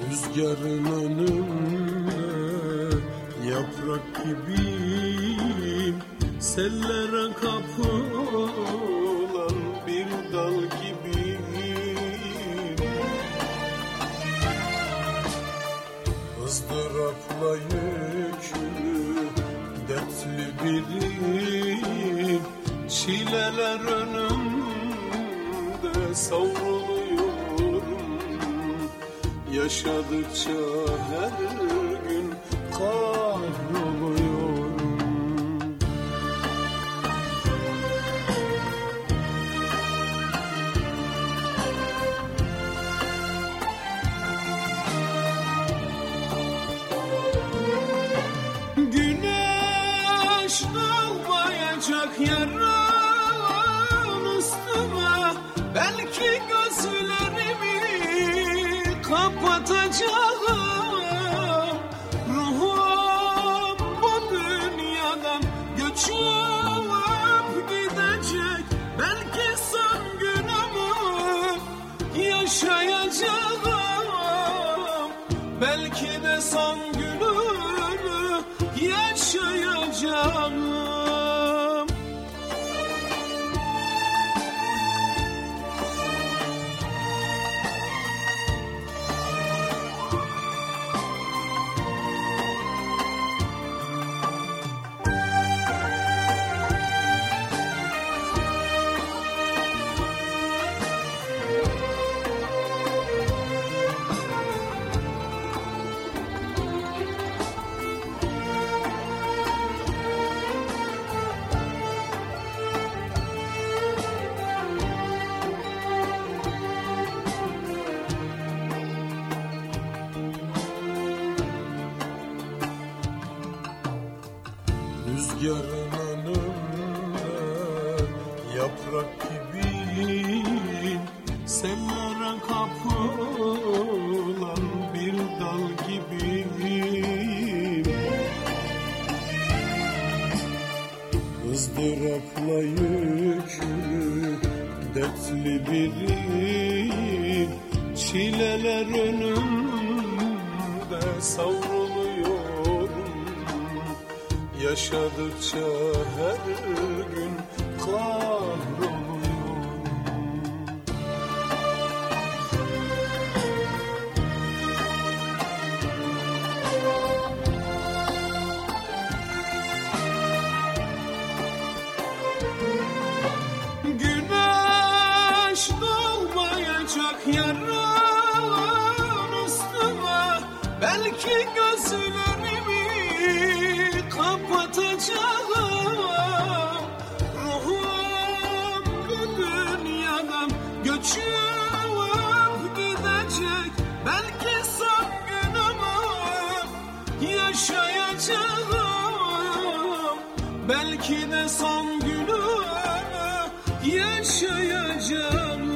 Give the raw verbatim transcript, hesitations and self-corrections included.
Rüzgarın önünde yaprak gibiyim, sellere kapılan bir dal gibiyim. Izdırapla yüklü, dertli biriyim, çileler önümde savruluyorum. Yaşadıkça her gün kahroluyorum. Güneş doğmayacak yarın üstüme, belki gözlerimi kapatacağım. Ruhum bu dünyadan göçüp gidecek, belki son günümü yaşayacağım. Belki de son günümü yaşayacağım. Rüzgarın önünde yaprak gibiyim, sellere kapılan bir dal gibiyim. Izdırapla yüklü, dertli biriyim, çileler önümde savruluyorum. Yaşadıkça her gün kahroluyorum. Güneş doğmayacak yarın üstüme, belki gözlerimi kapatacağım. Ruhum bu dünyadan göçüp gidecek, belki son günümü yaşayacağım. Belki de son günümü yaşayacağım.